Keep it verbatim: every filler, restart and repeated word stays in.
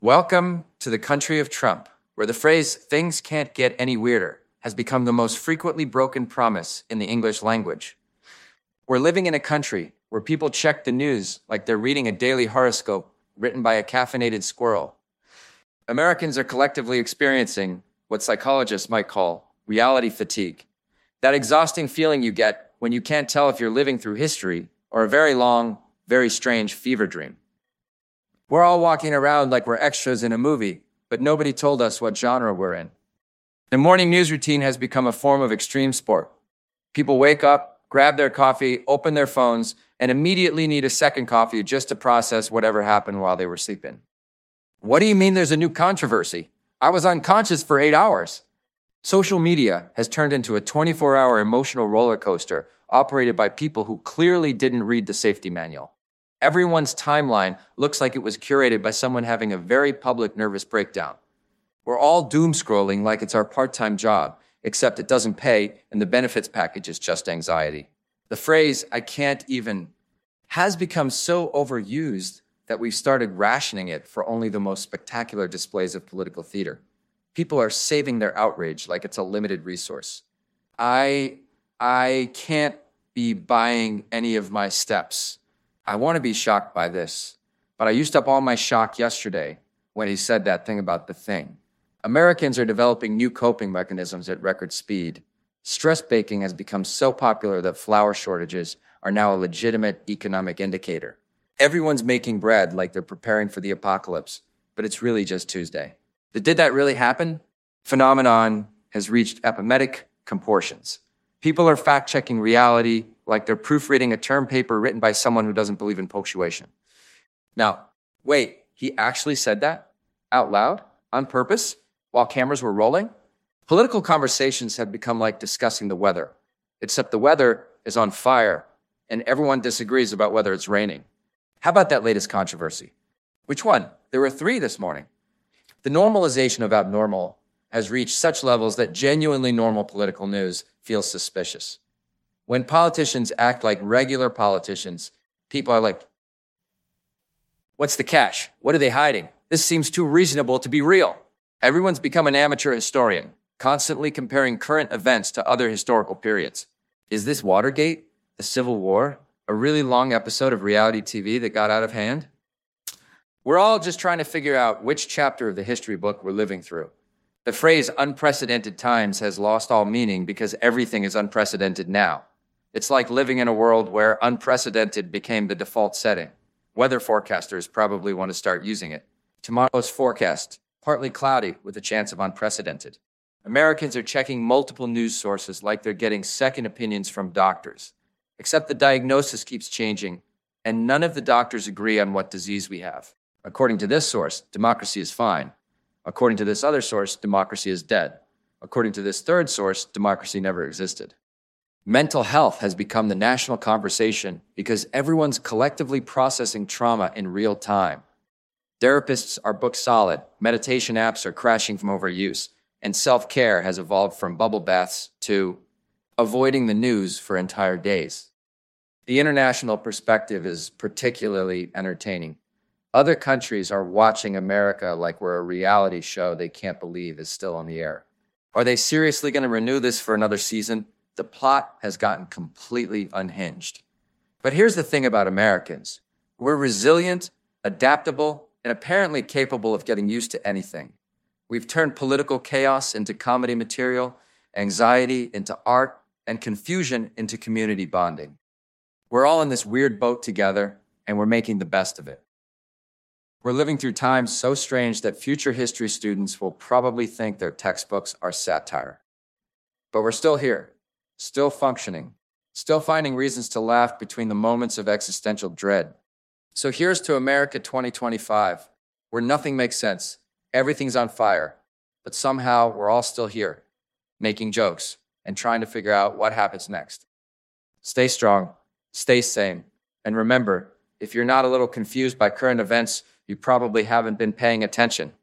Welcome to the country of Trump, where the phrase, "things can't get any weirder," has become the most frequently broken promise in the English language. We're living in a country where people check the news like they're reading a daily horoscope written by a caffeinated squirrel. Americans are collectively experiencing what psychologists might call reality fatigue, that exhausting feeling you get when you can't tell if you're living through history or a very long, very strange fever dream. We're all walking around like we're extras in a movie, but nobody told us what genre we're in. The morning news routine has become a form of extreme sport. People wake up, grab their coffee, open their phones, and immediately need a second coffee just to process whatever happened while they were sleeping. What do you mean there's a new controversy? I was unconscious for eight hours. Social media has turned into a twenty-four hour emotional roller coaster operated by people who clearly didn't read the safety manual. Everyone's timeline looks like it was curated by someone having a very public nervous breakdown. We're all doom scrolling like it's our part-time job, except it doesn't pay and the benefits package is just anxiety. The phrase, "I can't even," has become so overused that we've started rationing it for only the most spectacular displays of political theater. People are saving their outrage like it's a limited resource. I, I can't be buying any of my steps. I want to be shocked by this, but I used up all my shock yesterday when he said that thing about the thing. Americans are developing new coping mechanisms at record speed. Stress baking has become so popular that flour shortages are now a legitimate economic indicator. Everyone's making bread like they're preparing for the apocalypse, but it's really just Tuesday. The "did that really happen" phenomenon has reached epimetic proportions. People are fact-checking reality like they're proofreading a term paper written by someone who doesn't believe in punctuation. Now, wait, he actually said that out loud, on purpose, while cameras were rolling? Political conversations have become like discussing the weather, except the weather is on fire and everyone disagrees about whether it's raining. How about that latest controversy? Which one? There were three this morning. The normalization of abnormal has reached such levels that genuinely normal political news feels suspicious. When politicians act like regular politicians, people are like, "What's the catch? What are they hiding? This seems too reasonable to be real." Everyone's become an amateur historian, constantly comparing current events to other historical periods. Is this Watergate, the Civil War, a really long episode of reality T V that got out of hand? We're all just trying to figure out which chapter of the history book we're living through. The phrase "unprecedented times" has lost all meaning because everything is unprecedented now. It's like living in a world where unprecedented became the default setting. Weather forecasters probably want to start using it. Tomorrow's forecast, partly cloudy with a chance of unprecedented. Americans are checking multiple news sources like they're getting second opinions from doctors. Except the diagnosis keeps changing, and none of the doctors agree on what disease we have. According to this source, democracy is fine. According to this other source, democracy is dead. According to this third source, democracy never existed. Mental health has become the national conversation because everyone's collectively processing trauma in real time. Therapists are booked solid, meditation apps are crashing from overuse, and self-care has evolved from bubble baths to avoiding the news for entire days. The international perspective is particularly entertaining. Other countries are watching America like we're a reality show they can't believe is still on the air. Are they seriously going to renew this for another season? The plot has gotten completely unhinged. But here's the thing about Americans. We're resilient, adaptable, and apparently capable of getting used to anything. We've turned political chaos into comedy material, anxiety into art, and confusion into community bonding. We're all in this weird boat together, and we're making the best of it. We're living through times so strange that future history students will probably think their textbooks are satire. But we're still here, still functioning, still finding reasons to laugh between the moments of existential dread. So here's to America twenty twenty-five, where nothing makes sense, everything's on fire, but somehow we're all still here, making jokes and trying to figure out what happens next. Stay strong, stay sane, and remember, if you're not a little confused by current events, you probably haven't been paying attention.